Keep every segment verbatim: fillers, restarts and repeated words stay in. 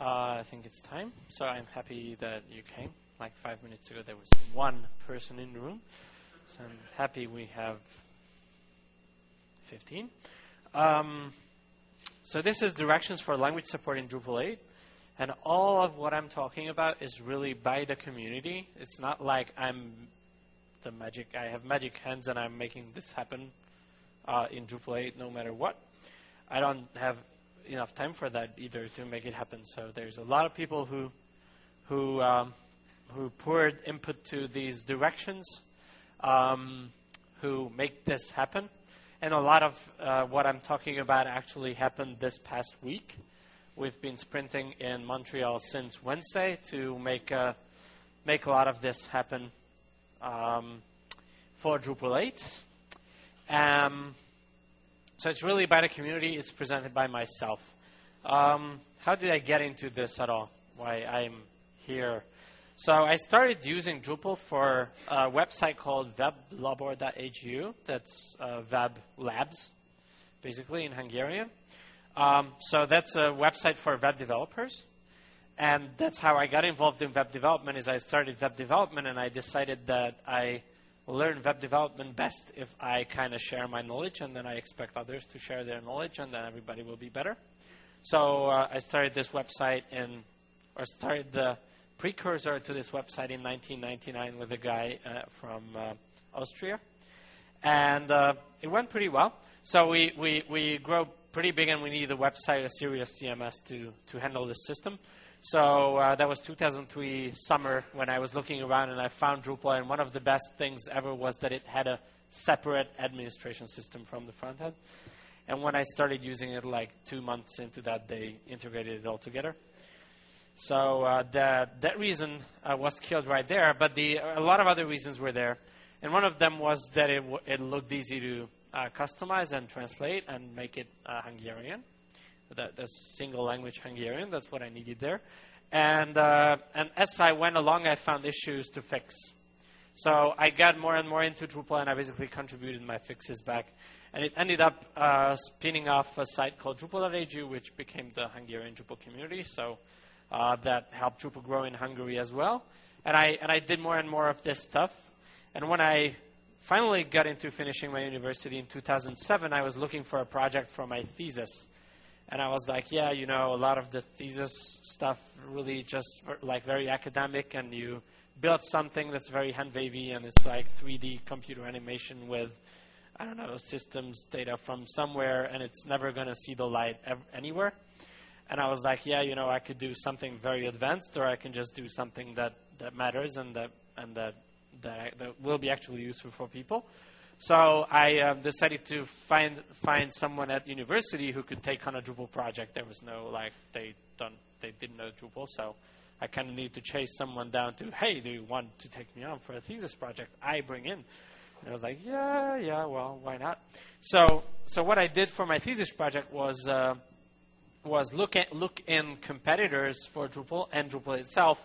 uh, I think it's time. So I'm happy that you came. Like five minutes ago, there was one person in the room. So I'm happy we have fifteen. Um, so this is directions for language support in Drupal eight. And all of what I'm talking about is really by the community. It's not like I'm the magic, I have magic hands and I'm making this happen uh, in Drupal eight no matter what. I don't have enough time for that either to make it happen. So there's a lot of people who who um, who poured input to these directions, um, who make this happen. And a lot of uh, what I'm talking about actually happened this past week. We've been sprinting in Montreal since Wednesday to make uh, make a lot of this happen um, for Drupal eight. Um, so it's really by the community. It's presented by myself. Um, how did I get into this at all? Why I'm here? So I started using Drupal for a website called weblabor dot e d u. That's uh, Web Labs, basically in Hungarian. Um, so that's a website for web developers. And that's how I got involved in web development. Is I started web development, and I decided that I learn web development best if I kind of share my knowledge, and then I expect others to share their knowledge, and then everybody will be better. So uh, I started this website in, or started the precursor to this website in nineteen ninety-nine with a guy uh, from uh, Austria. And uh, it went pretty well. So we, we, we grew pretty big, and we needed a website, a serious C M S to, to handle this system. So uh, that was two thousand three summer when I was looking around and I found Drupal, and one of the best things ever was that it had a separate administration system from the front end. And when I started using it like two months into that, they integrated it all together. So uh, that that reason uh, was killed right there, but the a lot of other reasons were there. And one of them was that it, w it looked easy to uh, customize and translate and make it uh, Hungarian. That, that's single language Hungarian. That's what I needed there. And, uh, and as I went along, I found issues to fix. So I got more and more into Drupal, and I basically contributed my fixes back. And it ended up uh, spinning off a site called Drupal dot e d u, which became the Hungarian Drupal community. So uh, that helped Drupal grow in Hungary as well. And I, and I did more and more of this stuff. And when I finally got into finishing my university in two thousand seven, I was looking for a project for my thesis. And I was like, yeah, you know, a lot of the thesis stuff really just like very academic, and you build something that's very hand-wavy, and it's like three D computer animation with, I don't know, systems data from somewhere, and it's never going to see the light ev anywhere. And I was like, yeah, you know, I could do something very advanced, or I can just do something that, that matters and that, and that, that, that will be actually useful for people. So I um, decided to find find someone at university who could take on a Drupal project. There was no, like, they don't, they didn't know Drupal, so I kind of needed to chase someone down to, hey, do you want to take me on for a thesis project I bring in? And I was like, yeah, yeah, well, why not? So, so what I did for my thesis project was uh, was look at look in competitors for Drupal and Drupal itself,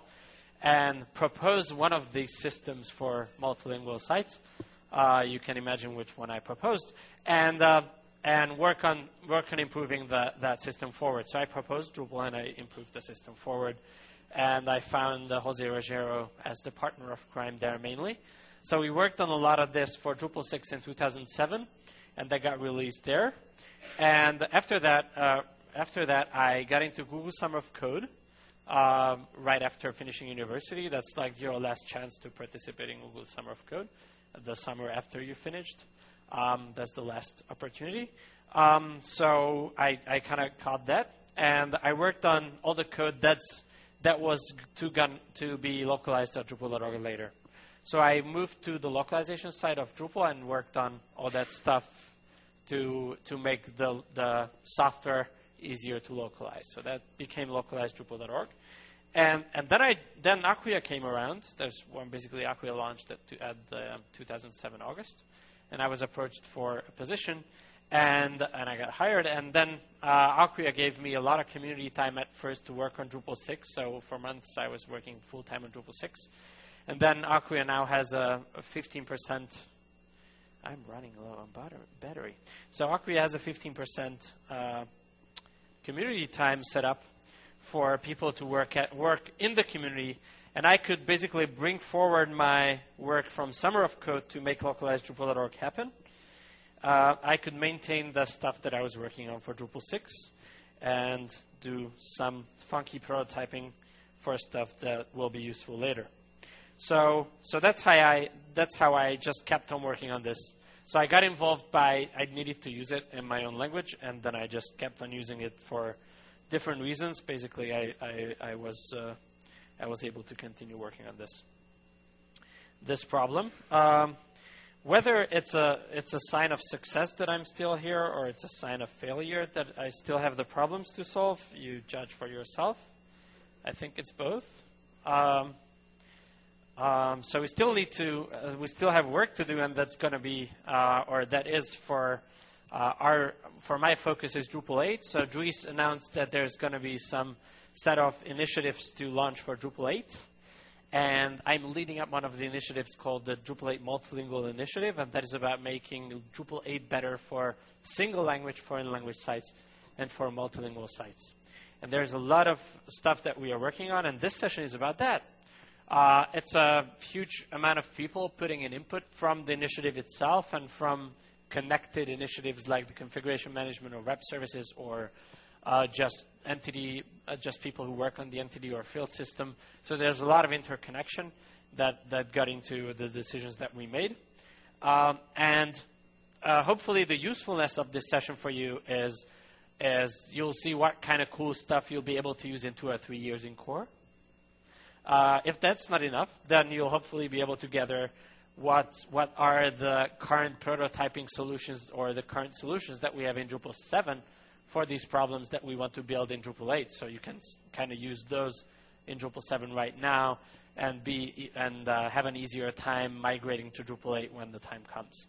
and propose one of these systems for multilingual sites. Uh, you can imagine which one I proposed, and uh, and work on work on improving the, that system forward. So I proposed Drupal, and I improved the system forward, and I found uh, Jose Rogero as the partner of crime there mainly. So we worked on a lot of this for Drupal six in two thousand seven, and that got released there. And after that, uh, after that, I got into Google Summer of Code um, right after finishing university. That's like your last chance to participate in Google Summer of Code. The summer after you finished. Um, that's the last opportunity. Um, so I, I kind of caught that, and I worked on all the code that's that was to, gun, to be localized at Drupal dot org later. So I moved to the localization side of Drupal and worked on all that stuff to to make the the software easier to localize. So that became localized Drupal dot org. And, and then I then Acquia came around. There's one basically Acquia launched at, to, at the um, two thousand seven August, and I was approached for a position, and and I got hired. And then uh, Acquia gave me a lot of community time at first to work on Drupal six. So for months I was working full time on Drupal six, and then Acquia now has a fifteen percent. I'm running low on battery. So Acquia has a fifteen percent uh, community time set up for people to work at work in the community, and I could basically bring forward my work from Summer of Code to make localized Drupal dot org happen. Uh, I could maintain the stuff that I was working on for Drupal six and do some funky prototyping for stuff that will be useful later. So, so that's how I that's how I just kept on working on this. So I got involved by I needed to use it in my own language, and then I just kept on using it for different reasons. Basically, I I, I was uh, I was able to continue working on this this problem. Um, whether it's a it's a sign of success that I'm still here, or it's a sign of failure that I still have the problems to solve, you judge for yourself. I think it's both. Um, Um, so we still need to, uh, we still have work to do, and that's going to be, uh, or that is for uh, our, for my focus is Drupal eight. So Dries announced that there's going to be some set of initiatives to launch for Drupal eight. And I'm leading up one of the initiatives called the Drupal eight Multilingual Initiative, and that is about making Drupal eight better for single language, foreign language sites, and for multilingual sites. And there's a lot of stuff that we are working on, and this session is about that. Uh, it's a huge amount of people putting in input from the initiative itself and from connected initiatives like the configuration management or web services, or uh, just entity, uh, just people who work on the entity or field system. So there's a lot of interconnection that, that got into the decisions that we made. Um, and uh, hopefully the usefulness of this session for you is, is you'll see what kind of cool stuff you'll be able to use in two or three years in core. Uh, if that's not enough, then you'll hopefully be able to gather what what are the current prototyping solutions or the current solutions that we have in Drupal seven for these problems that we want to build in Drupal eight. So you can kind of use those in Drupal seven right now and be and uh, have an easier time migrating to Drupal eight when the time comes.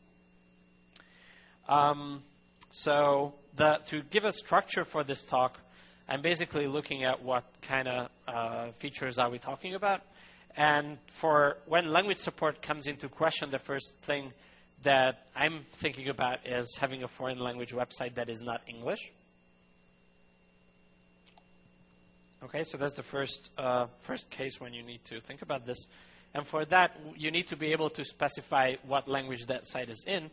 Um, so the, to give a structure for this talk, I'm basically looking at what kind of uh, features are we talking about. And for when language support comes into question, the first thing that I'm thinking about is having a foreign language website that is not English. Okay, so that's the first, uh, first case when you need to think about this. And for that, you need to be able to specify what language that site is in.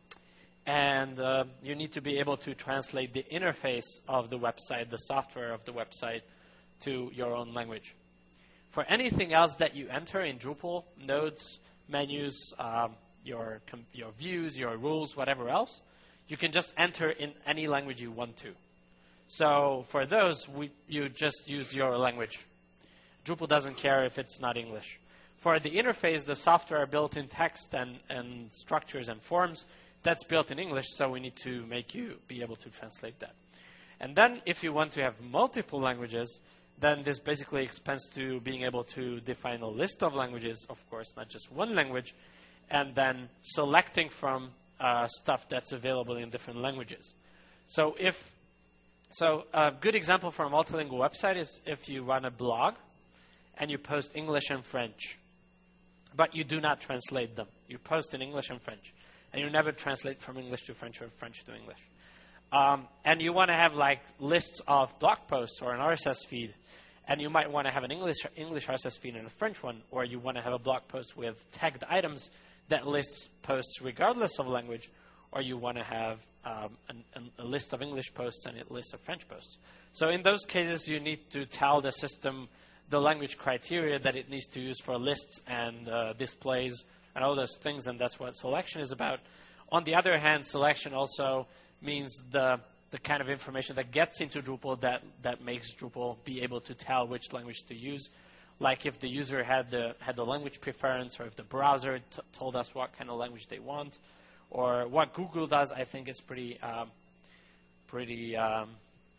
And uh, you need to be able to translate the interface of the website, the software of the website, to your own language. For anything else that you enter in Drupal, nodes, menus, um, your, your views, your rules, whatever else, you can just enter in any language you want to. So for those, we, you just use your language. Drupal doesn't care if it's not English. For the interface, the software built in text and, and structures and forms, that's built in English, so we need to make you be able to translate that. And then if you want to have multiple languages, then this basically expands to being able to define a list of languages, of course, not just one language, and then selecting from uh, stuff that's available in different languages. So if so a good example for a multilingual website is if you run a blog and you post English and French, but you do not translate them. You post in English and French. And you never translate from English to French or French to English. Um, and you want to have like lists of blog posts or an R S S feed. And you might want to have an English English R S S feed and a French one. Or you want to have a blog post with tagged items that lists posts regardless of language. Or you want to have um, an, an, a list of English posts and a list of French posts. So in those cases, you need to tell the system the language criteria that it needs to use for lists and uh, displays and all those things, and that's what selection is about. On the other hand, selection also means the the kind of information that gets into Drupal that, that makes Drupal be able to tell which language to use. Like if the user had the had the language preference, or if the browser t told us what kind of language they want, or what Google does, I think is pretty um, pretty um,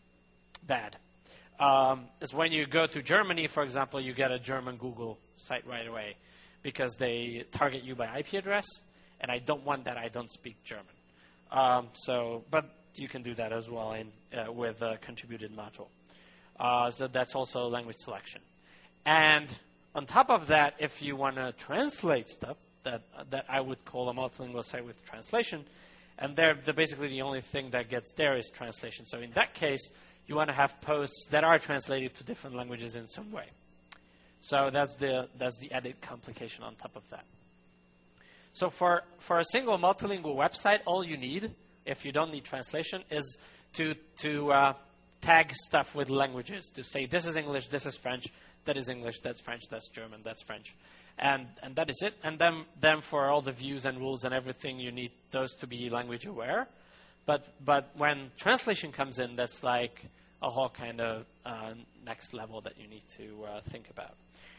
bad. Um, is when you go to Germany, for example, you get a German Google site right away, because they target you by I P address, and I don't want that. I don't speak German. Um, so, but you can do that as well in, uh, with a contributed module. Uh, so that's also language selection. And on top of that, if you want to translate stuff, that uh, that I would call a multilingual site with translation, and they're, they're basically the only thing that gets there is translation. So in that case, you want to have posts that are translated to different languages in some way. So that's the that's the added complication on top of that. So for, for a single multilingual website, all you need, if you don't need translation, is to, to uh, tag stuff with languages, to say this is English, this is French, that is English, that's French, that's German, that's French. And, and that is it. And then, then for all the views and rules and everything, you need those to be language aware. But, but when translation comes in, that's like a whole kind of uh, next level that you need to uh, think about.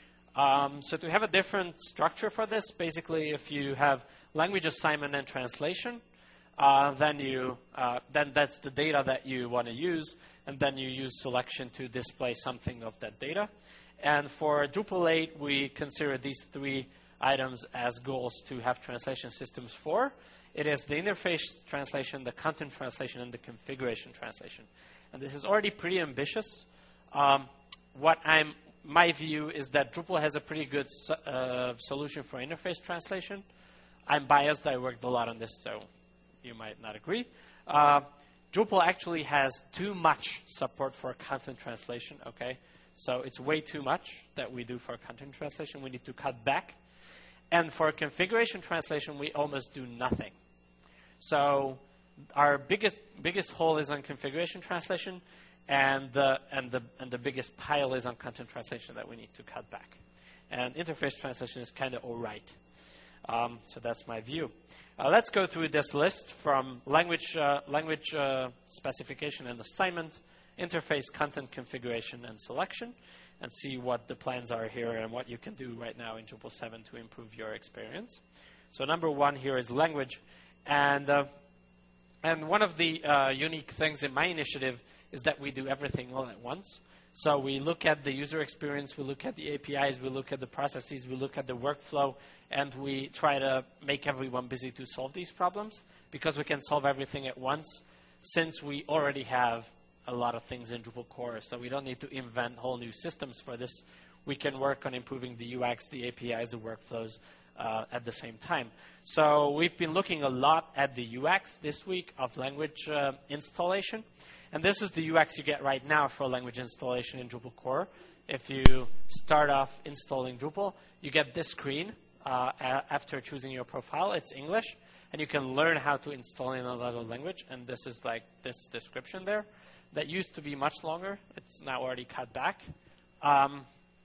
Um, so to have a different structure for this, basically if you have language assignment and translation, uh, then you uh, then that's the data that you want to use, and then you use selection to display something of that data. And for Drupal eight, we consider these three items as goals to have translation systems for. It is the interface translation, the content translation, and the configuration translation. And this is already pretty ambitious. Um, what I'm My view is that Drupal has a pretty good uh, solution for interface translation. I'm biased. I worked a lot on this, so you might not agree. Uh, Drupal actually has too much support for content translation, okay? So it's way too much that we do for content translation. We need to cut back. And for configuration translation, we almost do nothing. So our biggest biggest hole is on configuration translation. And the, and, the, and the biggest pile is on content translation that we need to cut back. And interface translation is kind of all right. Um, so that's my view. Uh, let's go through this list from language, uh, language uh, specification and assignment, interface, content configuration, and selection, and see what the plans are here and what you can do right now in Drupal seven to improve your experience. So number one here is language. And, uh, and one of the uh, unique things in my initiative is that we do everything all at once. So we look at the user experience, we look at the A P Is, we look at the processes, we look at the workflow, and we try to make everyone busy to solve these problems because we can solve everything at once since we already have a lot of things in Drupal core. So we don't need to invent whole new systems for this. We can work on improving the U X, the A P Is, the workflows uh, at the same time. So we've been looking a lot at the U X this week of language uh, installation. And this is the U X you get right now for language installation in Drupal core. If you start off installing Drupal, you get this screen uh, after choosing your profile. It's English, and you can learn how to install in another language. And this is like this description there. That used to be much longer. It's now already cut back. Um,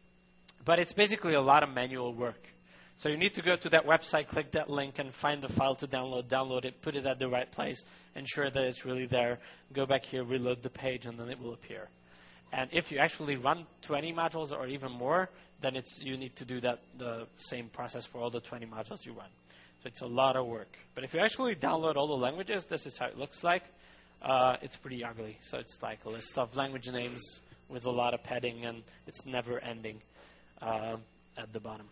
but it's basically a lot of manual work. So you need to go to that website, click that link, and find the file to download, download it, put it at the right place, ensure that it's really there, go back here, reload the page, and then it will appear. And if you actually run twenty modules or even more, then it's you need to do that the same process for all the twenty modules you run. So it's a lot of work. But if you actually download all the languages, this is how it looks like. Uh, it's pretty ugly. So it's like a list of language names with a lot of padding, and it's never ending uh, at the bottom.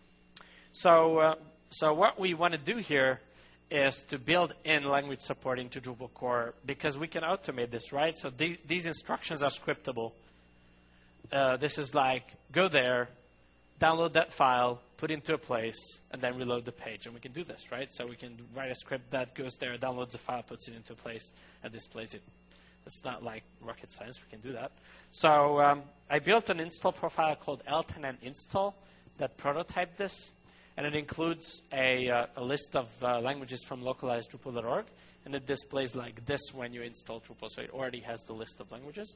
So, uh, so what we want to do here is to build in language support into Drupal core because we can automate this, right? So the, these instructions are scriptable. Uh, this is like, go there, download that file, put it into a place, and then reload the page. And we can do this, right? So we can write a script that goes there, downloads the file, puts it into a place, and displays it. It's not like rocket science. We can do that. So um, I built an install profile called L ten N install that prototyped this. And it includes a, uh, a list of uh, languages from localized Drupal dot org. And it displays like this when you install Drupal. So it already has the list of languages.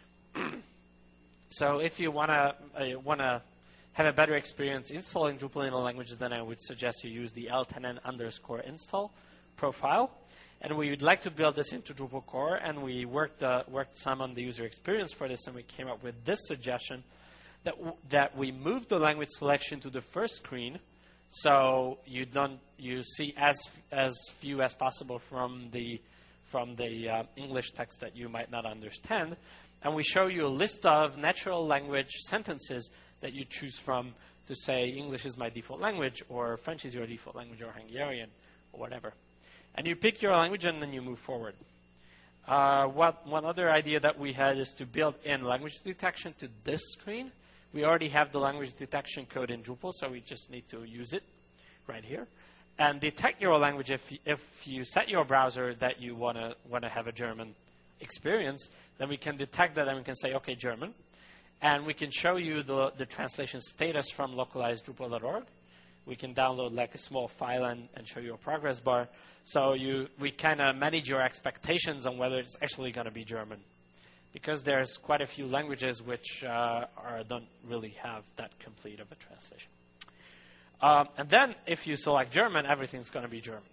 So if you want to uh, want to have a better experience installing Drupal in a language, then I would suggest you use the L ten N underscore install profile. And we would like to build this into Drupal core. And we worked, uh, worked some on the user experience for this. And we came up with this suggestion that, w that we move the language selection to the first screen. So you don't you see as as few as possible from the from the uh, English text that you might not understand, and we show you a list of natural language sentences that you choose from to say English is my default language, or French is your default language, or Hungarian, or whatever. And you pick your language and then you move forward. Uh, what one other idea that we had is to build in language detection to this screen. We already have the language detection code in Drupal, so we just need to use it right here. And detect your language if, if you set your browser that you want to want to have a German experience, then we can detect that and we can say, okay, German. And we can show you the, the translation status from localized Drupal dot org. We can download like a small file and, and show you a progress bar. So you, we kind of manage your expectations on whether it's actually going to be German. Because there's quite a few languages which uh, are, don't really have that complete of a translation. Um, and then if you select German, everything's going to be German.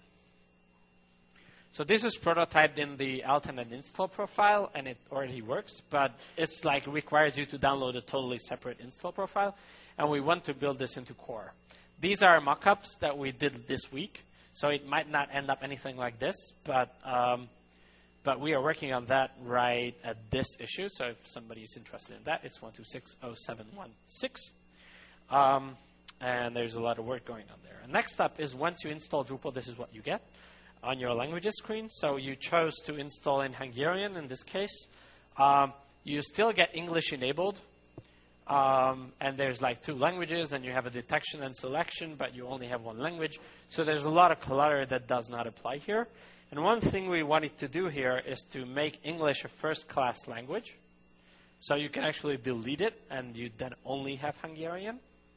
So this is prototyped in the alternate install profile, and it already works, but it's like requires you to download a totally separate install profile, and we want to build this into core. These are mock-ups that we did this week, so it might not end up anything like this, but um, but we are working on that right at this issue, so if somebody is interested in that, it's one two six zero seven one six. Um, and there's a lot of work going on there. And next up is once you install Drupal, this is what you get on your languages screen. So you chose to install in Hungarian in this case. Um, you still get English enabled. Um, and there's like two languages, and you have a detection and selection, but you only have one language. So there's a lot of clutter that does not apply here. And one thing we wanted to do here is to make English a first-class language. So you can actually delete it, and you then only have Hungarian.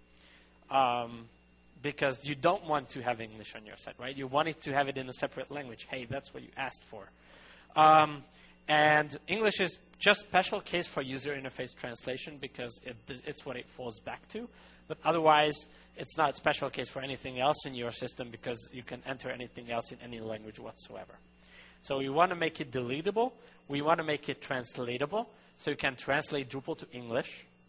Um, because you don't want to have English on your site, right? You wanted to have it in a separate language. Hey, that's what you asked for. Um, and English is just special case for user interface translation because it, it's what it falls back to. But otherwise, it's not a special case for anything else in your system because you can enter anything else in any language whatsoever. So we want to make it deletable. We want to make it translatable. So you can translate Drupal to English.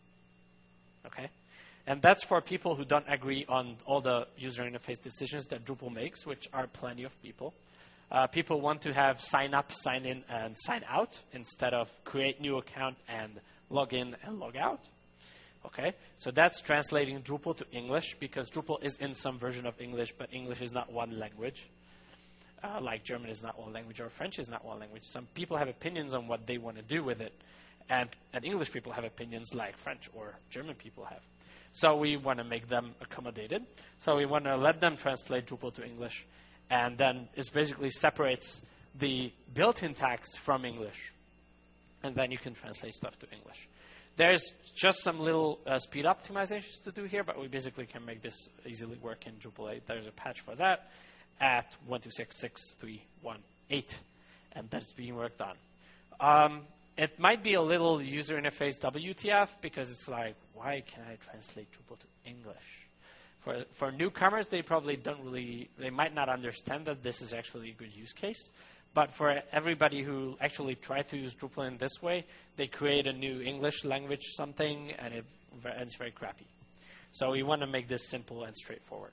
Okay? And that's for people who don't agree on all the user interface decisions that Drupal makes, which are plenty of people. Uh, people want to have sign up, sign in, and sign out instead of create new account and log in and log out. Okay, so that's translating Drupal to English because Drupal is in some version of English, but English is not one language. Uh, like German is not one language or French is not one language. Some people have opinions on what they want to do with it, and, and English people have opinions like French or German people have. So we want to make them accommodated. So we want to let them translate Drupal to English. And then it basically separates the built-in tags from English. And then you can translate stuff to English. There's just some little uh, speed optimizations to do here, but we basically can make this easily work in Drupal eight. There's a patch for that at one two six six three one eight. And that's being worked on. Um, It might be a little user interface W T F because it's like, why can I translate Drupal to English? For for newcomers, they probably don't really, they might not understand that this is actually a good use case. But for everybody who actually tried to use Drupal in this way, they create a new English language something, and it, it's very crappy. So we want to make this simple and straightforward.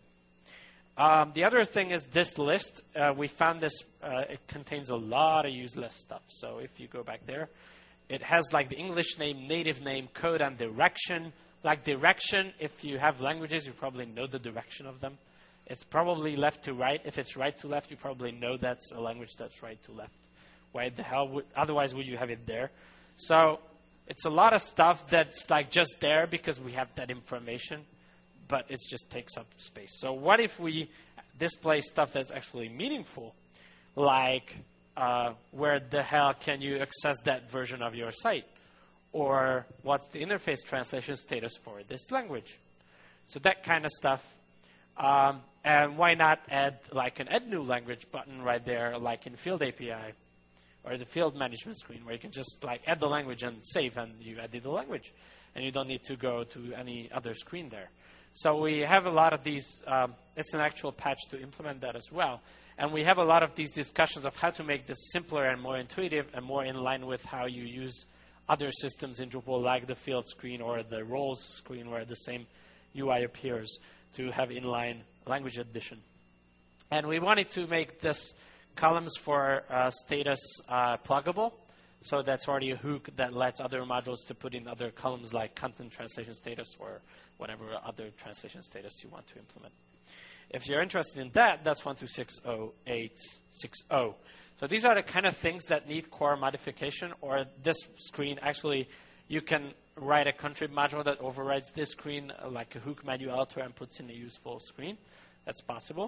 Um, the other thing is this list. Uh, we found this, uh, it contains a lot of useless stuff. So if you go back there, it has like the English name, native name, code, and direction. Like direction, if you have languages, you probably know the direction of them. It's probably left to right. If it's right to left, you probably know that's a language that's right to left. Why the hell would, otherwise would you have it there? So it's a lot of stuff that's like just there because we have that information, but it just takes up space. So what if we display stuff that's actually meaningful, like uh, where the hell can you access that version of your site? Or what's the interface translation status for this language? So that kind of stuff. Um, and why not add like an add new language button right there, like in Field A P I or the field management screen, where you can just like add the language and save, and you added the language, and you don't need to go to any other screen there. So we have a lot of these. Um, it's an actual patch to implement that as well. And we have a lot of these discussions of how to make this simpler and more intuitive and more in line with how you use other systems in Drupal, like the field screen or the roles screen, where the same U I appears, to have inline language addition. And we wanted to make this columns for uh, status uh, pluggable. So that's already a hook that lets other modules to put in other columns like content translation status or whatever other translation status you want to implement. If you're interested in that, that's one two six zero eight six zero. So these are the kind of things that need core modification, or this screen actually, you can write a contrib module that overrides this screen, uh, like a hook menu alter, and puts in a useful screen. That's possible.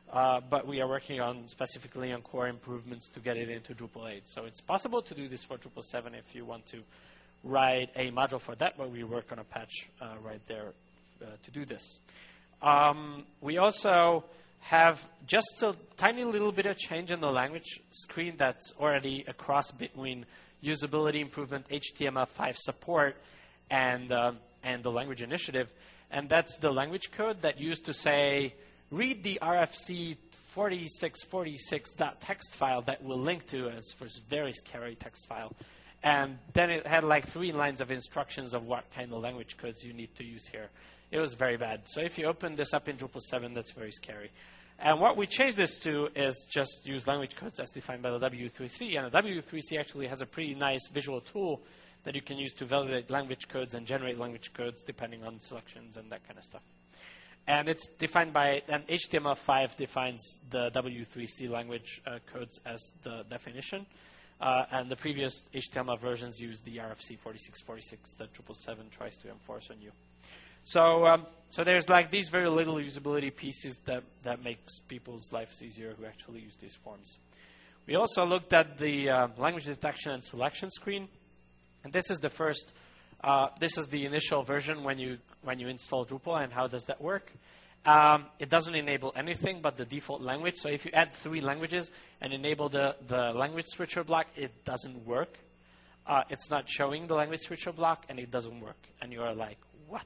uh, but we are working on specifically on core improvements to get it into Drupal eight. So it's possible to do this for Drupal seven if you want to write a module for that, but we work on a patch uh, right there uh, to do this. Um, we also have just a tiny little bit of change in the language screen that's already a cross between usability improvement, H T M L five support, and, um, and the language initiative. And that's the language code that used to say, read the R F C forty-six forty-six dot text file that we'll link to as for this very scary text file. And then it had like three lines of instructions of what kind of language codes you need to use here. It was very bad. So if you open this up in Drupal seven, that's very scary. And what we changed this to is just use language codes as defined by the W three C. And the W three C actually has a pretty nice visual tool that you can use to validate language codes and generate language codes depending on selections and that kind of stuff. And it's defined by, and H T M L five defines the W three C language uh, codes as the definition. Uh, and the previous H T M L versions use the R F C forty-six forty-six that Drupal seven tries to enforce on you. So, um, so there's like these very little usability pieces that, that makes people's lives easier who actually use these forms. We also looked at the uh, language detection and selection screen. And this is the first, uh, this is the initial version when you, when you install Drupal. And how does that work? Um, it doesn't enable anything but the default language. So if you add three languages and enable the, the language switcher block, it doesn't work. Uh, it's not showing the language switcher block, and it doesn't work. And you are like, what?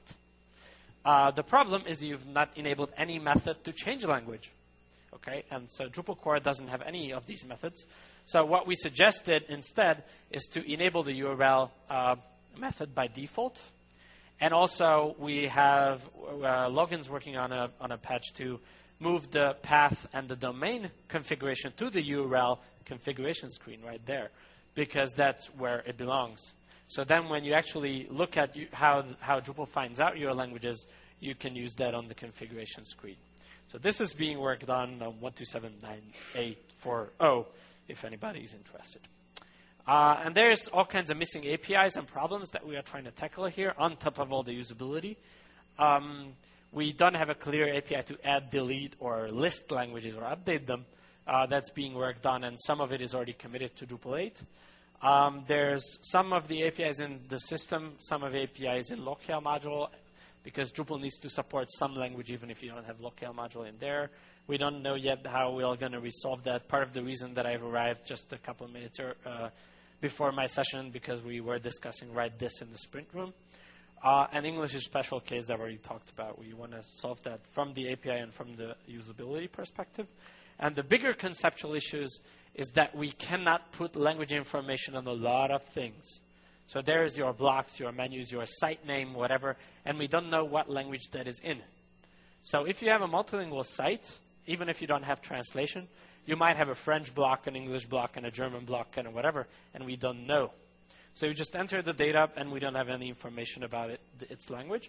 Uh, the problem is you've not enabled any method to change language. Okay, and so Drupal core doesn't have any of these methods. So what we suggested instead is to enable the U R L uh, method by default. And also we have uh, Logan's working on a, on a patch to move the path and the domain configuration to the U R L configuration screen right there, because that's where it belongs. So then when you actually look at you, how, how Drupal finds out your languages, you can use that on the configuration screen. So this is being worked on on one two seven nine eight four zero if anybody is interested. Uh, and there's all kinds of missing A P Is and problems that we are trying to tackle here on top of all the usability. Um, we don't have a clear A P I to add, delete, or list languages or update them. Uh, that's being worked on, and some of it is already committed to Drupal eight. Um, there's some of the A P Is in the system, some of the A P Is in locale module, because Drupal needs to support some language even if you don't have locale module in there. We don't know yet how we are going to resolve that. Part of the reason that I've arrived just a couple of minutes or, uh, before my session, because we were discussing write this in the sprint room. Uh, and English is a special case that we already talked about. We want to solve that from the A P I and from the usability perspective. And the bigger conceptual issues is that we cannot put language information on a lot of things. So there's your blocks, your menus, your site name, whatever, and we don't know what language that is in. So if you have a multilingual site, even if you don't have translation, you might have a French block, an English block, and a German block, and whatever, and we don't know. So you just enter the data, and we don't have any information about it, its language.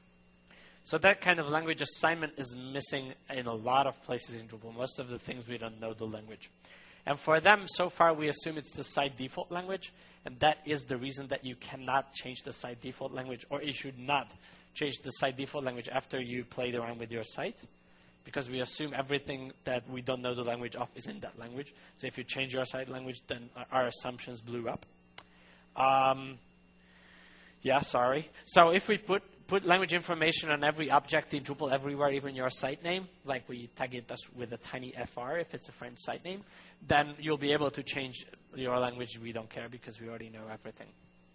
So that kind of language assignment is missing in a lot of places in Drupal. Most of the things we don't know the language. And for them, so far, we assume it's the site default language, and that is the reason that you cannot change the site default language, or you should not change the site default language after you played around with your site, because we assume everything that we don't know the language of is in that language. So if you change your site language, then our assumptions blew up. Um, yeah, sorry. So if we put put language information on every object in Drupal everywhere, even your site name, like we tag it with a tiny F R if it's a French site name, then you'll be able to change your language. We don't care because we already know everything.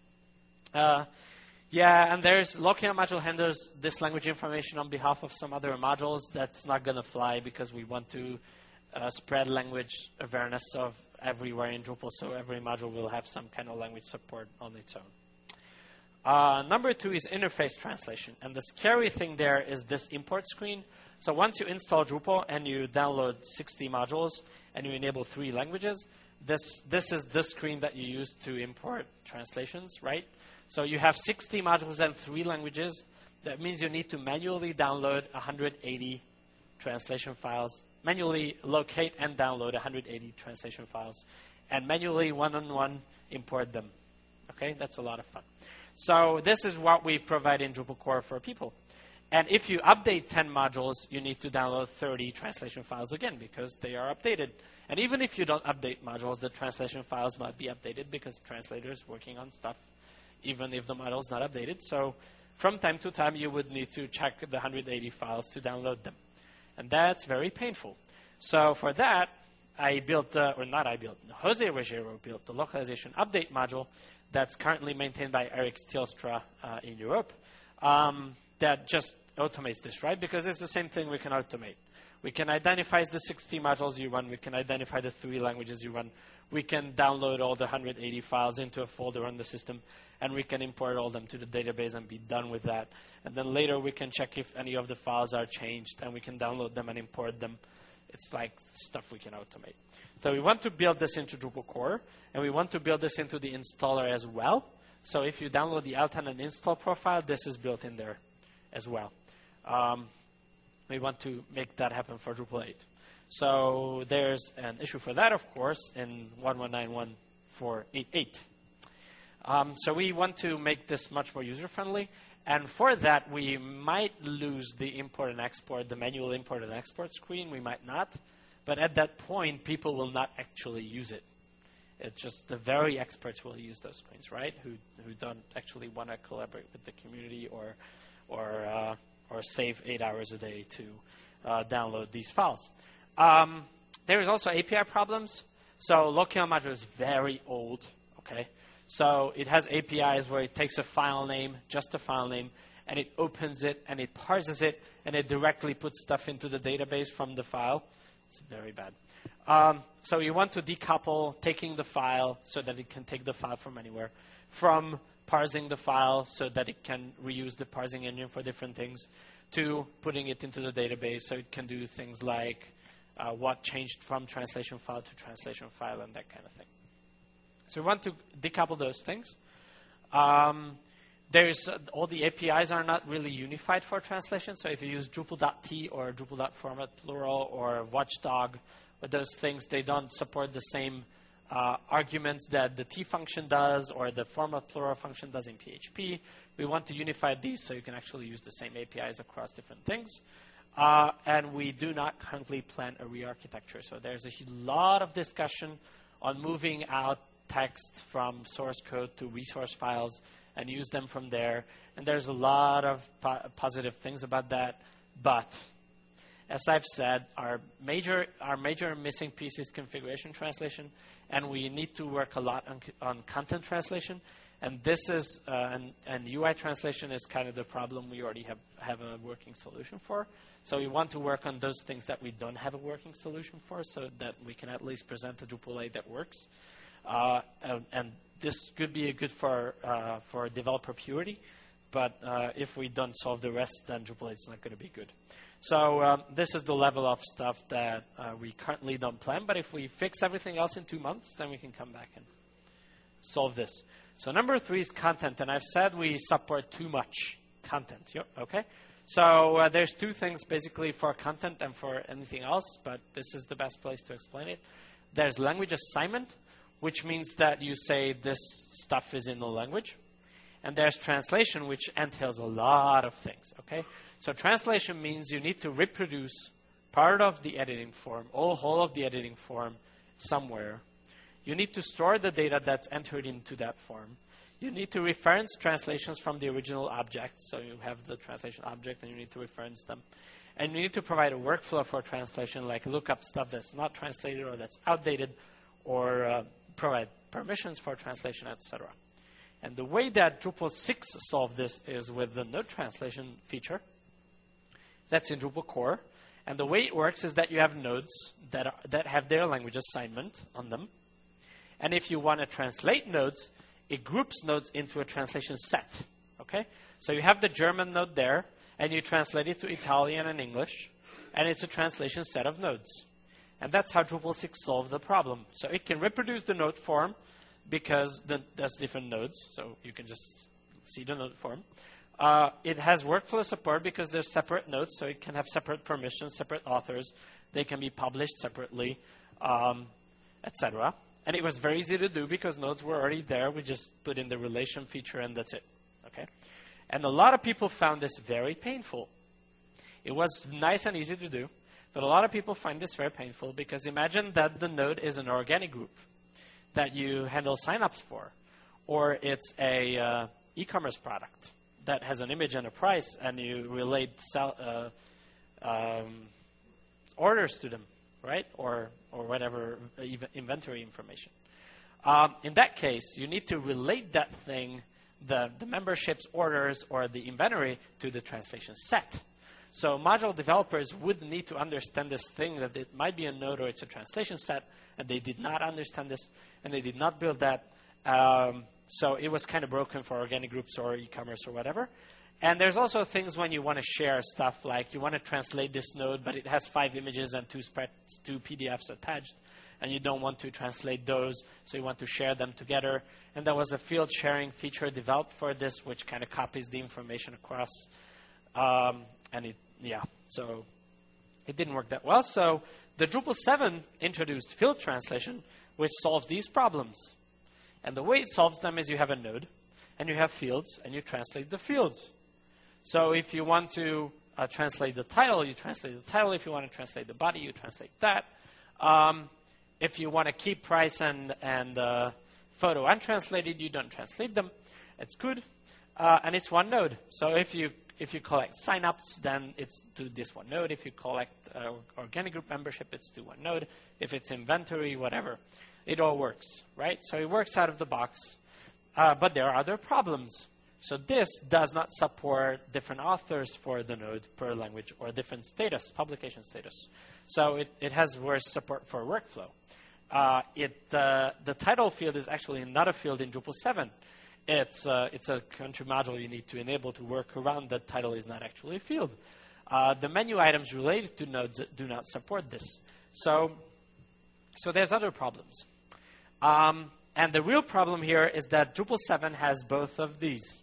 Uh, yeah, and there's locale module handles this language information on behalf of some other modules. That's not going to fly because we want to uh, spread language awareness of everywhere in Drupal, so every module will have some kind of language support on its own. Uh, number two is interface translation. And the scary thing there is this import screen. So once you install Drupal and you download sixty modules and you enable three languages, this, this is the screen that you use to import translations, right? So you have sixty modules and three languages. That means you need to manually download one hundred eighty translation files, manually locate and download one hundred eighty translation files, and manually one-on-one import them. Okay, that's a lot of fun. So this is what we provide in Drupal core for people. And if you update ten modules, you need to download thirty translation files again because they are updated. And even if you don't update modules, the translation files might be updated because translators working on stuff, even if the module is not updated. So from time to time, you would need to check the one hundred eighty files to download them. And that's very painful. So for that, I built, uh, or not I built, Jose Ruggiero built the localization update module that's currently maintained by Eric Stielstra uh, in Europe. Um, that just automates this, right? Because it's the same thing we can automate. We can identify the sixty modules you run. We can identify the three languages you run. We can download all the one hundred eighty files into a folder on the system, and we can import all them to the database and be done with that. And then later we can check if any of the files are changed, and we can download them and import them. It's like stuff we can automate. So we want to build this into Drupal core, and we want to build this into the installer as well. So if you download the Altanon install profile, this is built in there as well. Um, we want to make that happen for Drupal eight. So there's an issue for that, of course, in one one nine one four eight eight. Um, so we want to make this much more user-friendly. And for that, we might lose the import and export, the manual import and export screen. We might not. But at that point, people will not actually use it. It's just the very experts will use those screens, right? Who who don't actually want to collaborate with the community or or uh, or save eight hours a day to uh, download these files. Um, there is also A P I problems. So Local module is very old. Okay, so it has A P Is where it takes a file name, just a file name, and it opens it and it parses it and it directly puts stuff into the database from the file. It's very bad. Um, so you want to decouple taking the file so that it can take the file from anywhere, from parsing the file so that it can reuse the parsing engine for different things, to putting it into the database so it can do things like uh, what changed from translation file to translation file and that kind of thing. So we want to decouple those things. Um, There's uh, all the A P Is are not really unified for translation. So if you use Drupal.t or Drupal.format plural or Watchdog, or those things, they don't support the same uh, arguments that the T function does or the format plural function does in P H P. We want to unify these so you can actually use the same A P Is across different things. Uh, and we do not currently plan a re-architecture. So there's a lot of discussion on moving out text from source code to resource files and use them from there. And there's a lot of po- positive things about that. But as I've said, our major our major missing piece is configuration translation, and we need to work a lot on, on content translation. And this is uh, and, and U I translation is kind of the problem we already have have a working solution for. So we want to work on those things that we don't have a working solution for, so that we can at least present a Drupal eight that works. Uh, and, and this could be good for uh, for developer purity, but uh, if we don't solve the rest, then Drupal eight is not going to be good. So um, this is the level of stuff that uh, we currently don't plan. But if we fix everything else in two months, then we can come back and solve this. So number three is content, and I've said we support too much content. Yep, okay. So uh, there's two things basically for content and for anything else, but this is the best place to explain it. There's language assignment, which means that you say this stuff is in the language. And there's translation, which entails a lot of things, okay? So translation means you need to reproduce part of the editing form, or whole of the editing form somewhere. You need to store the data that's entered into that form. You need to reference translations from the original object. So you have the translation object, and you need to reference them. And you need to provide a workflow for translation, like look up stuff that's not translated or that's outdated, or uh, provide permissions for translation, et cetera. And the way that Drupal six solved this is with the node translation feature. That's in Drupal core. And the way it works is that you have nodes that, are, that have their language assignment on them. And if you want to translate nodes, it groups nodes into a translation set. Okay? So you have the German node there, and you translate it to Italian and English, and it's a translation set of nodes. And that's how Drupal six solves the problem. So it can reproduce the node form because the, there's different nodes, so you can just see the node form. Uh, it has workflow support because there's separate nodes, so it can have separate permissions, separate authors. They can be published separately, um, et cetera. And it was very easy to do because nodes were already there. We just put in the relation feature, and that's it. Okay? And a lot of people found this very painful It was nice and easy to do, but a lot of people find this very painful because imagine that the node is an organic group that you handle signups for, or it's a uh, e-commerce product that has an image and a price, and you relate sell, uh, um, orders to them, right? Or or whatever inventory information. Um, in that case, you need to relate that thing, the, the memberships, orders, or the inventory to the translation set. So module developers would need to understand this thing that it might be a node or it's a translation set, and they did not understand this, and they did not build that. Um, so it was kind of broken for organic groups or e-commerce or whatever. And there's also things when you want to share stuff, like you want to translate this node, but it has five images and two, spread, two P D Fs attached, and you don't want to translate those, so you want to share them together. And there was a field sharing feature developed for this, which kind of copies the information across. Um, and it, yeah, so it didn't work that well. So the Drupal seven introduced field translation, which solves these problems. And the way it solves them is you have a node, and you have fields, and you translate the fields. So if you want to uh, translate the title, you translate the title. If you want to translate the body, you translate that. Um, if you want to keep price and, and uh, photo untranslated, you don't translate them. It's good. Uh, and it's one node. So if you if you collect signups, then it's to this one node. If you collect uh, organic group membership, it's to one node. If it's inventory, whatever, it all works, right? So it works out of the box. Uh, but there are other problems. So this does not support different authors for the node per language or different status, publication status. So it, it has worse support for workflow. Uh, it, uh, the title field is actually not a field in Drupal seven. It's, uh, it's a country module you need to enable to work around. The title is not actually a field. Uh, the menu items related to nodes do not support this. So, so there's other problems. Um, and the real problem here is that Drupal seven has both of these.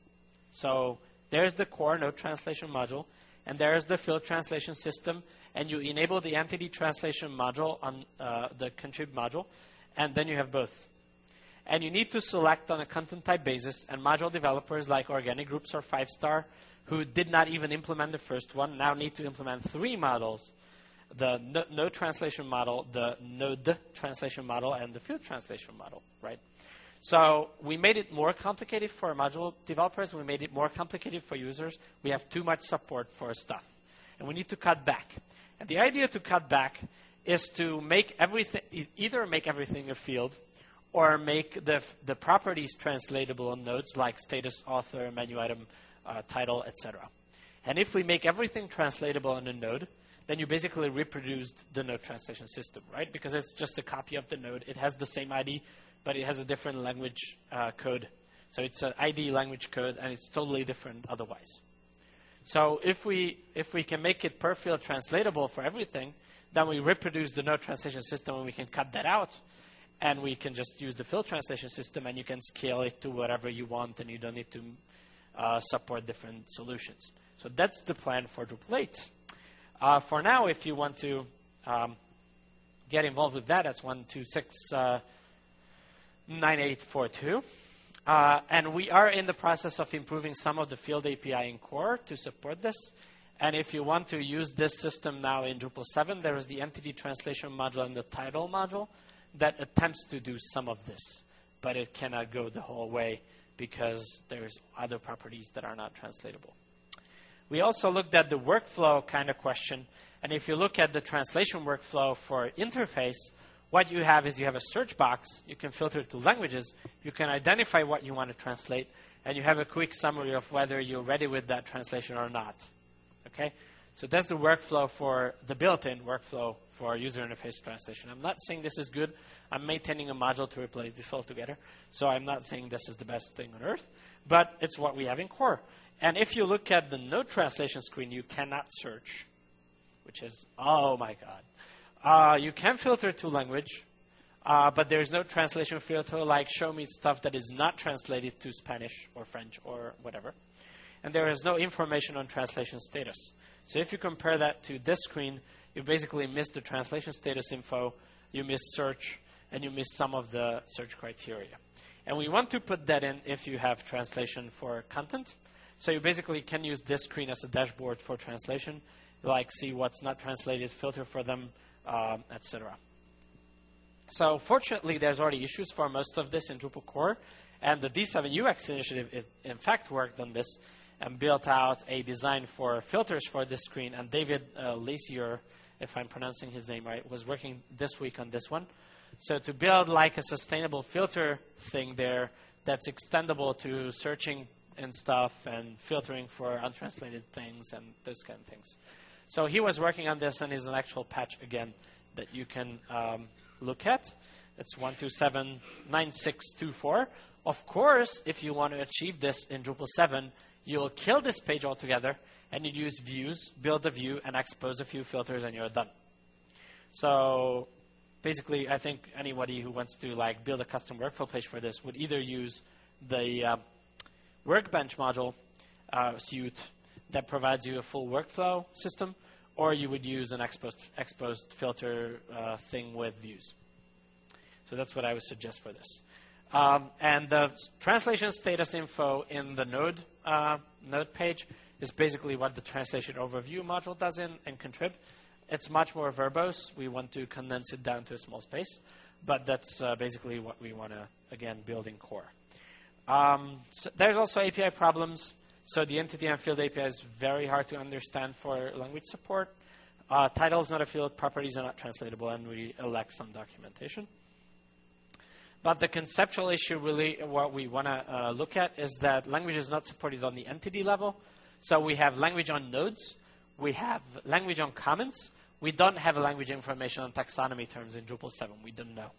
So there's the core node translation module, and there's the field translation system, and you enable the entity translation module on uh, the contrib module, and then you have both. And you need to select on a content type basis, and module developers like Organic Groups or Five Star, who did not even implement the first one, now need to implement three models: the no node translation model, the node translation model, and the field translation model, right? So we made it more complicated for module developers. We made it more complicated for users. We have too much support for stuff, and we need to cut back. And the idea to cut back is to make everything, either make everything a field, or make the the properties translatable on nodes like status, author, menu item, uh, title, et cetera. And if we make everything translatable on a node, then you basically reproduced the node translation system, right? Because it's just a copy of the node. It has the same I D, but it has a different language uh, code. So it's an I D language code, and it's totally different otherwise. So if we if we can make it per field translatable for everything, then we reproduce the node translation system, and we can cut that out, and we can just use the field translation system, and you can scale it to whatever you want, and you don't need to uh, support different solutions. So that's the plan for Drupal eight. Uh, for now, if you want to um, get involved with that, that's one two six nine eight four two. Uh, and we are in the process of improving some of the field A P I in core to support this. And if you want to use this system now in Drupal seven, there is the entity translation module and the title module that attempts to do some of this. But it cannot go the whole way because there's other properties that are not translatable. We also looked at the workflow kind of question. And if you look at the translation workflow for interface, what you have is you have a search box. You can filter to languages. You can identify what you want to translate. And you have a quick summary of whether you're ready with that translation or not. Okay? So that's the workflow for the built-in workflow for user interface translation. I'm not saying this is good. I'm maintaining a module to replace this altogether. So I'm not saying this is the best thing on earth. But it's what we have in core. And if you look at the node translation screen, you cannot search, which is, oh my God. Uh, you can filter to language, uh, but there's no translation filter like show me stuff that is not translated to Spanish or French or whatever. And there is no information on translation status. So if you compare that to this screen, you basically miss the translation status info, you miss search, and you miss some of the search criteria. And we want to put that in if you have translation for content. So you basically can use this screen as a dashboard for translation, like see what's not translated, filter for them, um, et cetera. So fortunately, there's already issues for most of this in Drupal core, and the D seven U X initiative, it, in fact, worked on this and built out a design for filters for this screen. And David uh, Lazier, if I'm pronouncing his name right, was working this week on this one. So to build like a sustainable filter thing there that's extendable to searching and stuff and filtering for untranslated things and those kind of things. So he was working on this, and is an actual patch, again, that you can um, look at. It's one two seven nine six two four. Of course, if you want to achieve this in Drupal seven, you'll kill this page altogether, and you use views, build a view, and expose a few filters, and you're done. So basically, I think anybody who wants to like build a custom workflow page for this would either use the uh, Workbench module uh, suite that provides you a full workflow system, or you would use an exposed, exposed filter uh, thing with views. So that's what I would suggest for this. Um, and the translation status info in the Node uh, Node page is basically what the translation overview module does in, in Contrib. It's much more verbose. We want to condense it down to a small space, but that's uh, basically what we want to, again, build in core. Um, so there's also A P I problems. So the entity and field A P I is very hard to understand for language support. Uh, title is not a field, properties are not translatable, and we lack some documentation. But the conceptual issue, really, what we want to uh, look at is that language is not supported on the entity level. So we have language on nodes. We have language on comments. We don't have a language information on taxonomy terms in Drupal seven. We don't know.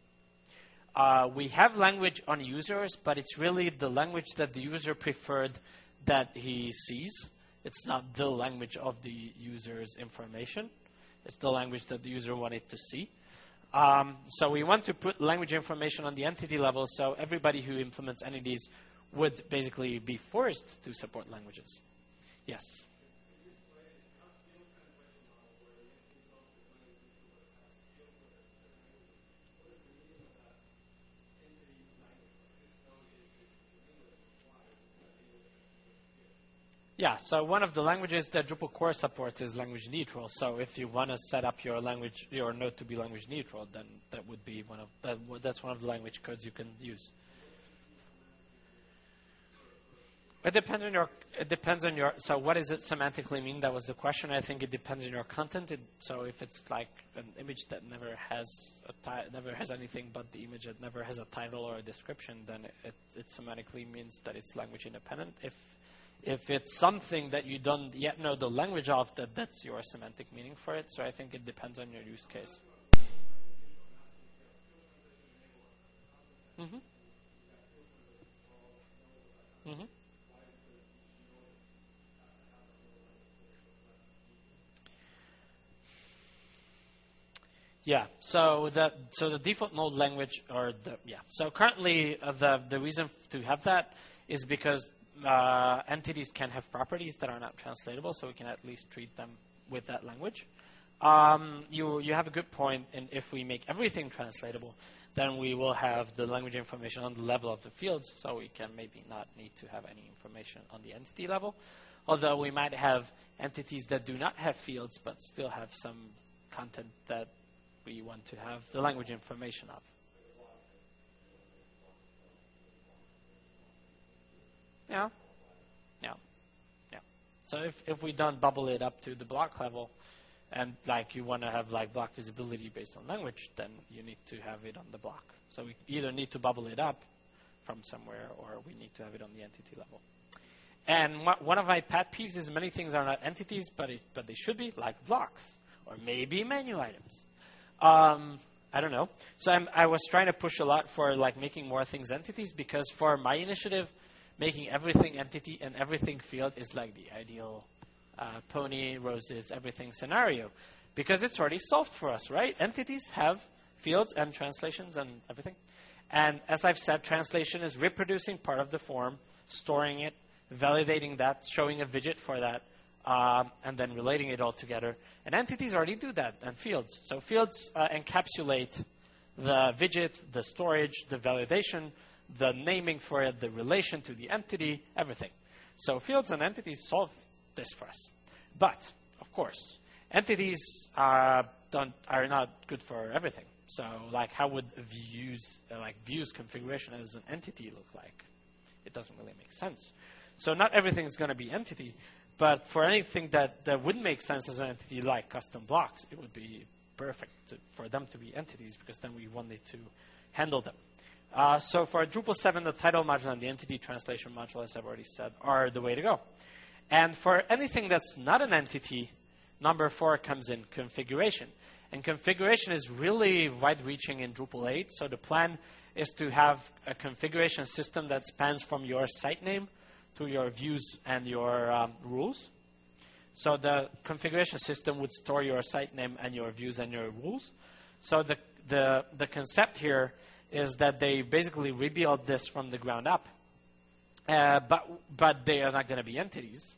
Uh, we have language on users, but it's really the language that the user preferred that he sees. It's not the language of the user's information. It's the language that the user wanted to see. Um, so we want to put language information on the entity level, so everybody who implements entities would basically be forced to support languages. Yes? Yeah, so one of the languages that Drupal core supports is language neutral. So if you want to set up your language, your node to be language neutral, then that would be one of that. That's one of the language codes you can use. It depends on your. It depends on your. So what does it semantically mean? That was the question. I think it depends on your content. It, so if it's like an image that never has a ti- never has anything but the image, that never has a title or a description, then it, it, it semantically means that it's language independent. If If it's something that you don't yet know the language of, that that's your semantic meaning for it. So I think it depends on your use case. Mm-hmm. Mm-hmm. Yeah. So the so the default node language, or the yeah. So currently, uh, the the reason to have that is because Uh, entities can have properties that are not translatable, so we can at least treat them with that language. Um, you, you have a good point, and if we make everything translatable, then we will have the language information on the level of the fields, so we can maybe not need to have any information on the entity level, although we might have entities that do not have fields but still have some content that we want to have the language information of. Yeah, yeah, yeah. So if, if we don't bubble it up to the block level, and like you want to have like block visibility based on language, then you need to have it on the block. So we either need to bubble it up from somewhere, or we need to have it on the entity level. And wh- one of my pet peeves is many things are not entities, but it, but they should be, like blocks or maybe menu items. Um, I don't know. So I'm, I was trying to push a lot for like making more things entities, because for my initiative, making everything entity and everything field is like the ideal uh, pony, roses, everything scenario, because it's already solved for us, right? Entities have fields and translations and everything. And as I've said, translation is reproducing part of the form, storing it, validating that, showing a widget for that, um, and then relating it all together. And entities already do that, and fields. So fields uh, encapsulate the widget, the storage, the validation, the naming for it, the relation to the entity, everything. So fields and entities solve this for us. But, of course, entities uh, don't, are not good for everything. So, like, how would views, uh, like views configuration as an entity look like? It doesn't really make sense. So not everything is going to be entity, but for anything that, that wouldn't make sense as an entity, like custom blocks, it would be perfect to, for them to be entities, because then we wanted to handle them. Uh, so for Drupal seven, the title module and the entity translation module, as I've already said, are the way to go. And for anything that's not an entity, number four comes in configuration. And configuration is really wide-reaching in Drupal eight. So the plan is to have a configuration system that spans from your site name to your views and your um, rules. So the configuration system would store your site name and your views and your rules. So the, the, the concept here is that they basically rebuild this from the ground up. Uh, but, but they are not going to be entities.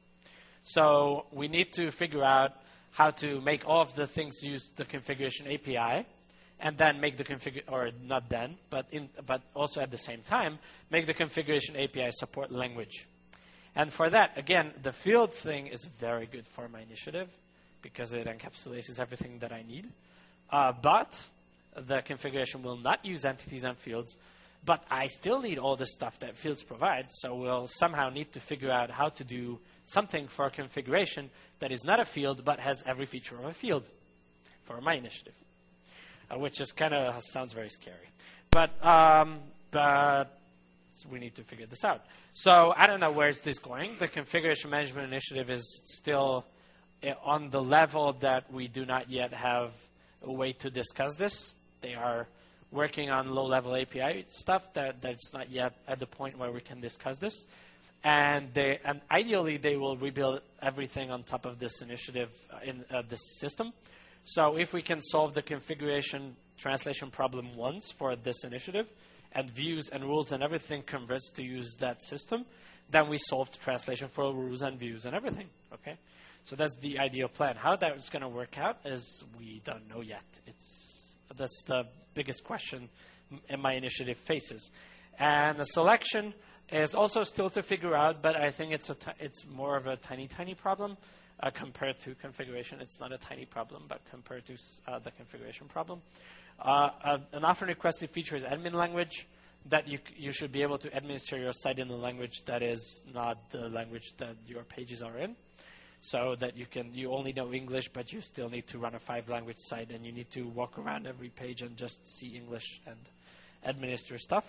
So we need to figure out how to make all of the things use the configuration A P I, and then make the config, or not then, but in, but also at the same time, make the configuration A P I support language. And for that, again, the field thing is very good for my initiative, because it encapsulates everything that I need. Uh, but the configuration will not use entities and fields, but I still need all the stuff that fields provide, so we'll somehow need to figure out how to do something for a configuration that is not a field, but has every feature of a field for my initiative, uh, which is kind of sounds very scary. But, um, but we need to figure this out. So I don't know where is this going. The configuration management initiative is still uh, on the level that we do not yet have a way to discuss this. They are working on low-level A P I stuff that, that's not yet at the point where we can discuss this. And, they, and ideally, they will rebuild everything on top of this initiative uh, in uh, this system. So if we can solve the configuration translation problem once for this initiative, and views and rules and everything converts to use that system, then we solved translation for rules and views and everything. Okay, so that's the ideal plan. How that's going to work out is we don't know yet. It's that's the biggest question in my initiative faces. And the selection is also still to figure out, but I think it's a t it's more of a tiny, tiny problem uh, compared to configuration. It's not a tiny problem, but compared to uh, the configuration problem. Uh, uh, an often requested feature is admin language, that you, you should be able to administer your site in a language that is not the language that your pages are in. So that you can, you only know English, but you still need to run a five-language site, and you need to walk around every page and just see English and administer stuff.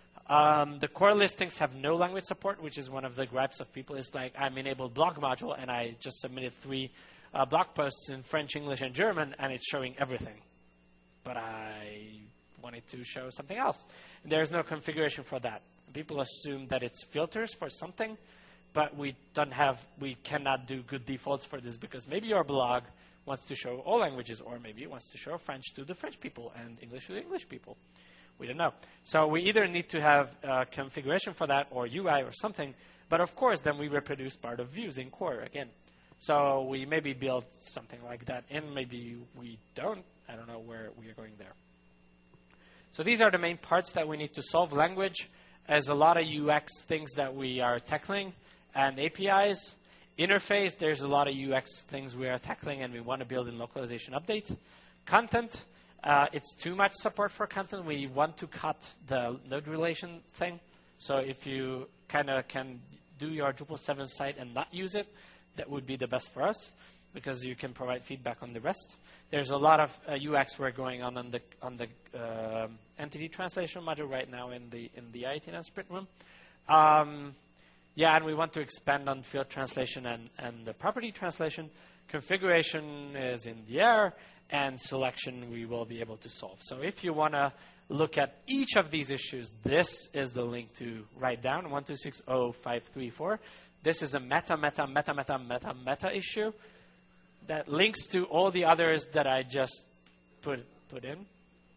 Um, the core listings have no language support, which is one of the gripes of people. It's like, I'm enabled blog module, and I just submitted three uh, blog posts in French, English, and German, and it's showing everything. But I wanted to show something else. And there's no configuration for that. People assume that it's filters for something, but we don't have, we cannot do good defaults for this, because maybe your blog wants to show all languages, or maybe it wants to show French to the French people and English to the English people. We don't know. So we either need to have uh, configuration for that, or U I or something, but of course then we reproduce part of views in core again. So we maybe build something like that in, maybe we don't. I don't know where we are going there. So these are the main parts that we need to solve. Language has a lot of U X things that we are tackling, and A P Is. Interface, there's a lot of U X things we are tackling, and we want to build in localization update. Content, uh, it's too much support for content. We want to cut the node relation thing. So if you kind of can do your Drupal seven site and not use it, that would be the best for us, because you can provide feedback on the rest. There's a lot of uh, U X work going on on the on the uh, entity translation module right now in the in the I eighteen sprint room. Um, yeah, and we want to expand on field translation and and the property translation. Configuration is in the air, and selection we will be able to solve. So if you want to look at each of these issues, this is the link to write down one two six zero five three four. This is a meta meta meta meta meta meta issue that links to all the others that I just put put in.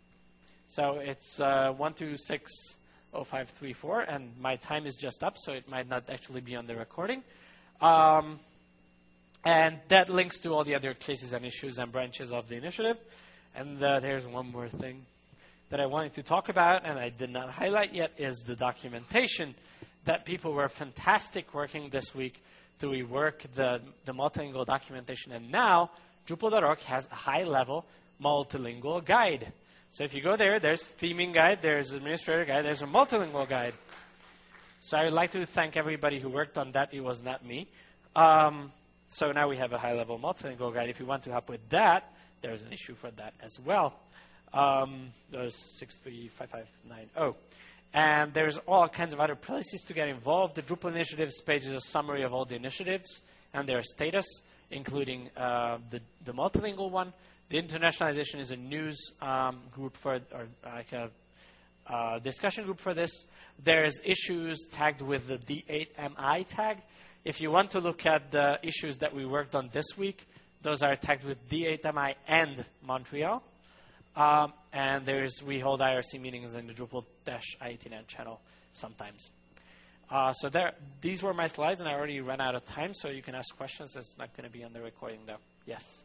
So it's uh, one two six zero five three four, and my time is just up, so it might not actually be on the recording. Um, and that links to all the other cases and issues and branches of the initiative. And uh, there's one more thing that I wanted to talk about, and I did not highlight yet, is the documentation that people were fantastic working this week to rework the, the multilingual documentation. And now, Drupal dot org has a high-level multilingual guide. So if you go there, there's theming guide, there's administrator guide, there's a multilingual guide. So I would like to thank everybody who worked on that. It was not me. Um, so now we have a high-level multilingual guide. If you want to help with that, there's an issue for that as well. Um, there's six three five five nine zero. And there's all kinds of other places to get involved. The Drupal initiatives page is a summary of all the initiatives and their status, including uh, the, the multilingual one. The internationalization is a news um, group for, or like a uh, discussion group for this. There's issues tagged with the D eight M I tag. If you want to look at the issues that we worked on this week, those are tagged with D eight M I and Montreal. Um, and there's we hold I R C meetings in the Drupal-I eighteen N channel sometimes. Uh, so there, these were my slides, and I already ran out of time, so you can ask questions. It's not going to be on the recording, though. Yes?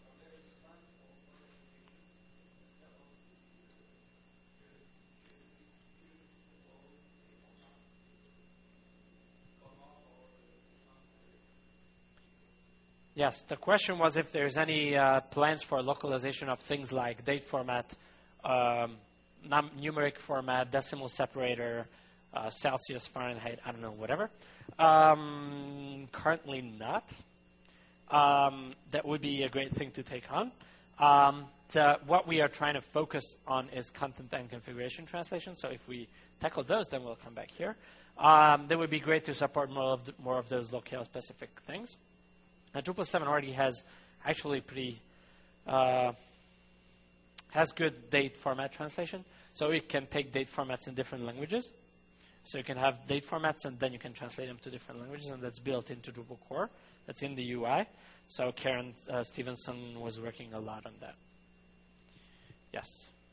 Yes, the question was if there's any uh, plans for localization of things like date format, um, num numeric format, decimal separator, uh, Celsius, Fahrenheit, I don't know, whatever. Um, currently not. Um, that would be a great thing to take on. Um, the, what we are trying to focus on is content and configuration translation. So if we tackle those, then we'll come back here. Um, that would be great to support more of, the, more of those locale-specific things. Now, Drupal seven already has actually pretty, uh, has good date format translation. So it can take date formats in different languages. So you can have date formats and then you can translate them to different languages, and that's built into Drupal core. That's in the U I. So Karen uh, Stevenson was working a lot on that. Yes.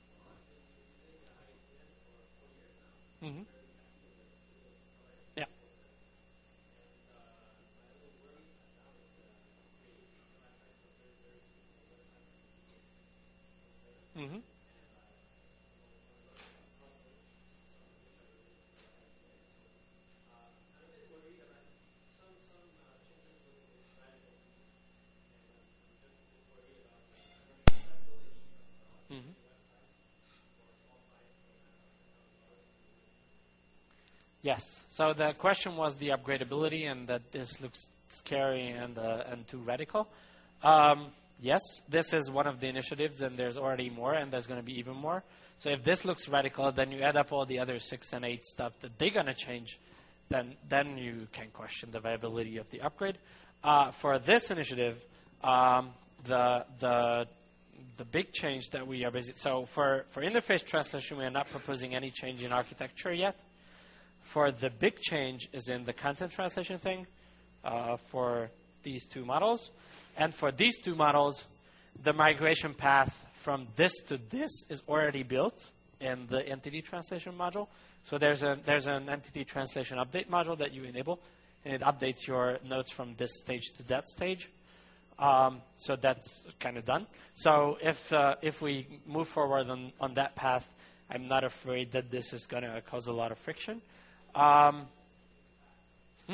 Mm-hmm. Yeah. Mm-hmm. Mm-hmm. Yes. So the question was the upgradability, and that this looks scary and uh, and too radical. Um, yes, this is one of the initiatives, and there's already more, and there's going to be even more. So if this looks radical, then you add up all the other six and eight stuff that they're going to change, then then you can question the viability of the upgrade. Uh, for this initiative, um, the the the big change that we are basically so for for interface translation, we are not proposing any change in architecture yet. For the big change is in the content translation thing uh, for these two models. And for these two models, the migration path from this to this is already built in the entity translation module. So there's, a, there's an entity translation update module that you enable, and it updates your notes from this stage to that stage. Um, so that's kind of done. So if, uh, if we move forward on, on that path, I'm not afraid that this is going to cause a lot of friction. Um, hmm?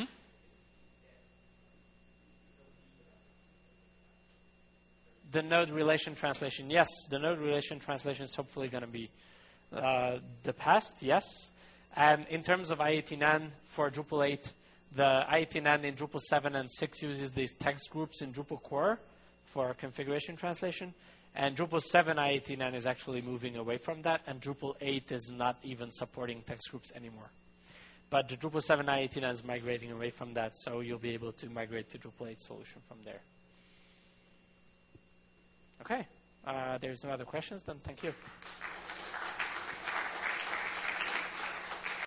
The node relation translation, yes. The node relation translation is hopefully going to be uh, the past, yes. And in terms of I eighteen N for Drupal eight, the I eighteen N in Drupal seven and six uses these text groups in Drupal core for configuration translation. And Drupal seven I eighteen N is actually moving away from that, and Drupal eight is not even supporting text groups anymore. But the Drupal seven I eighteen N is migrating away from that, so you'll be able to migrate to Drupal eight solution from there. Okay. Uh, there's no other questions, then thank you.